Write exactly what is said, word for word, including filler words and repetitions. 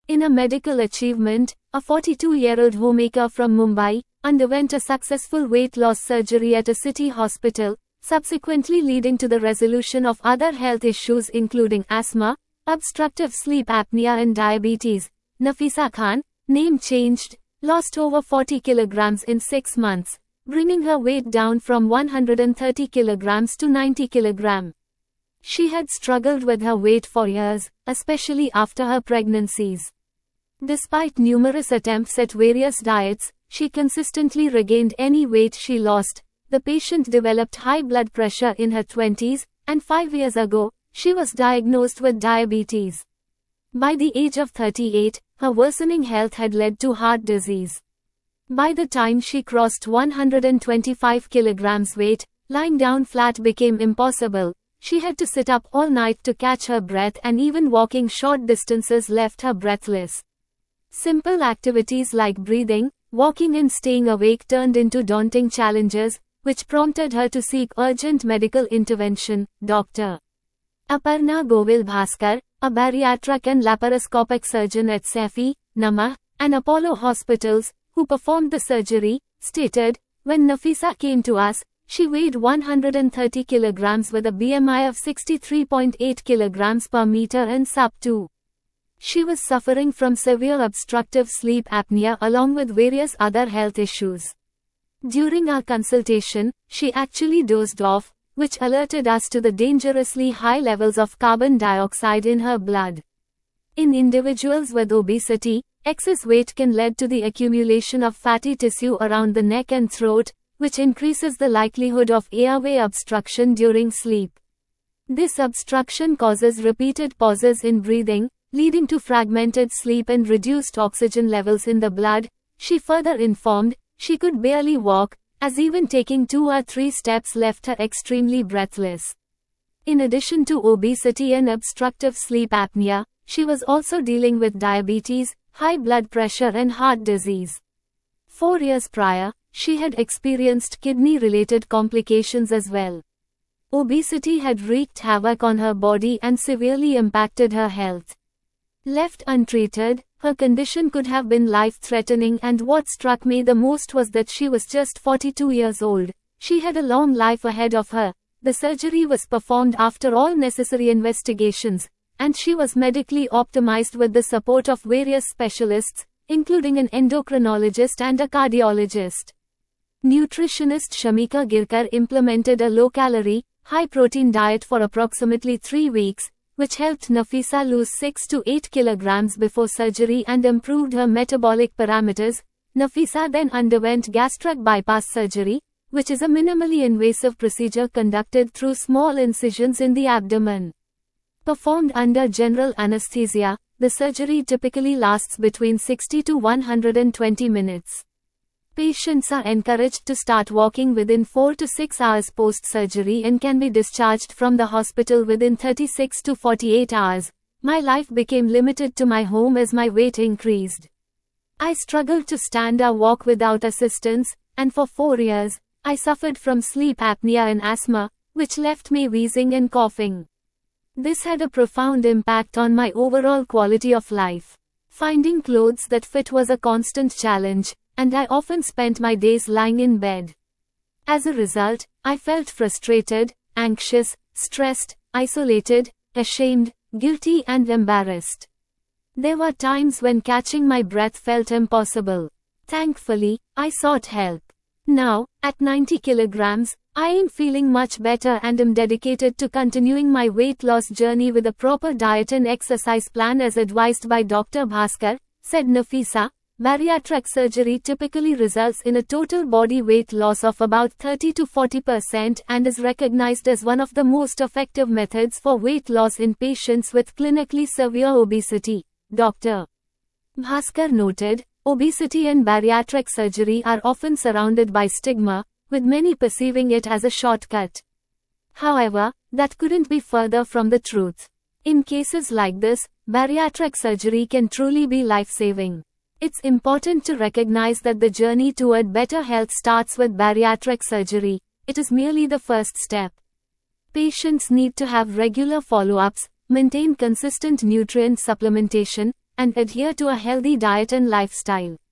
In a medical achievement, a forty-two-year-old homemaker from Mumbai underwent a successful weight loss surgery at a city hospital, subsequently leading to the resolution of other health issues including asthma, obstructive sleep apnea and diabetes. Nafisa Khan, name changed, lost over forty kilograms in six months, bringing her weight down from one hundred thirty kilograms to ninety kilograms. She had struggled with her weight for years, especially after her pregnancies. Despite numerous attempts at various diets, she consistently regained any weight she lost. The patient developed high blood pressure in her twenties, and five years ago, she was diagnosed with diabetes. By the age of thirty-eight, her worsening health had led to heart disease. By the time she crossed one hundred twenty-five kilograms weight, lying down flat became impossible. She had to sit up all night to catch her breath, and even walking short distances left her breathless. Simple activities like breathing, walking and staying awake turned into daunting challenges, which prompted her to seek urgent medical intervention. Doctor Aparna Govil Bhaskar, a bariatric and laparoscopic surgeon at Saifi, Namah, and Apollo Hospitals, who performed the surgery, stated, "When Nafisa came to us, she weighed one hundred thirty kilograms with a B M I of sixty-three point eight kilograms per meter and sub two. She was suffering from severe obstructive sleep apnea along with various other health issues. During our consultation, she actually dozed off, which alerted us to the dangerously high levels of carbon dioxide in her blood. In individuals with obesity, excess weight can lead to the accumulation of fatty tissue around the neck and throat, which increases the likelihood of airway obstruction during sleep. This obstruction causes repeated pauses in breathing, leading to fragmented sleep and reduced oxygen levels in the blood." She further informed, she could barely walk, as even taking two or three steps left her extremely breathless. In addition to obesity and obstructive sleep apnea, she was also dealing with diabetes, high blood pressure and heart disease. Four years prior, she had experienced kidney-related complications as well. Obesity had wreaked havoc on her body and severely impacted her health. Left untreated, her condition could have been life-threatening, and what struck me the most was that she was just forty-two years old. She had a long life ahead of her. The surgery was performed after all necessary investigations, and she was medically optimized with the support of various specialists, including an endocrinologist and a cardiologist. Nutritionist Shamika Girkar implemented a low-calorie, high-protein diet for approximately three weeks, which helped Nafisa lose six to eight kilograms before surgery and improved her metabolic parameters. Nafisa then underwent gastric bypass surgery, which is a minimally invasive procedure conducted through small incisions in the abdomen. Performed under general anesthesia, the surgery typically lasts between sixty to one hundred twenty minutes. Patients are encouraged to start walking within four to six hours post-surgery and can be discharged from the hospital within thirty-six to forty-eight hours. My life became limited to my home as my weight increased. I struggled to stand or walk without assistance, and for four years, I suffered from sleep apnea and asthma, which left me wheezing and coughing. This had a profound impact on my overall quality of life. Finding clothes that fit was a constant challenge, and I often spent my days lying in bed. As a result, I felt frustrated, anxious, stressed, isolated, ashamed, guilty and embarrassed. There were times when catching my breath felt impossible. Thankfully, I sought help. Now, at ninety kilograms, I am feeling much better and am dedicated to continuing my weight loss journey with a proper diet and exercise plan as advised by Doctor Bhaskar, said Nafisa. Bariatric surgery typically results in a total body weight loss of about thirty to forty percent and is recognized as one of the most effective methods for weight loss in patients with clinically severe obesity. Doctor Bhaskar noted, obesity and bariatric surgery are often surrounded by stigma, with many perceiving it as a shortcut. However, that couldn't be further from the truth. In cases like this, bariatric surgery can truly be life-saving. It's important to recognize that the journey toward better health starts with bariatric surgery. It is merely the first step. Patients need to have regular follow-ups, maintain consistent nutrient supplementation, and adhere to a healthy diet and lifestyle.